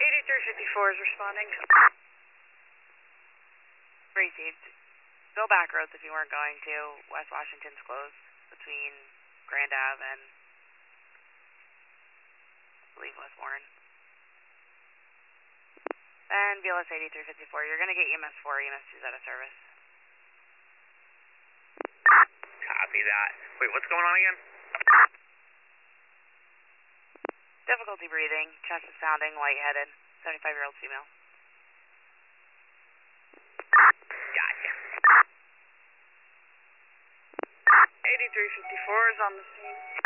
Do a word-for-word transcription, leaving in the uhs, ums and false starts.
eighty-three fifty-four is responding. Received. Go back roads if you weren't going to. West Washington's closed between Grand Ave and I believe West Warren. And V L S eighty-three fifty-four, you're going to get E M S four, E M S two is out of service. Copy that. Wait, what's going on again? Difficulty breathing, chest is pounding, lightheaded, seventy-five-year-old female. Gotcha. eighty-three fifty-four is on the scene.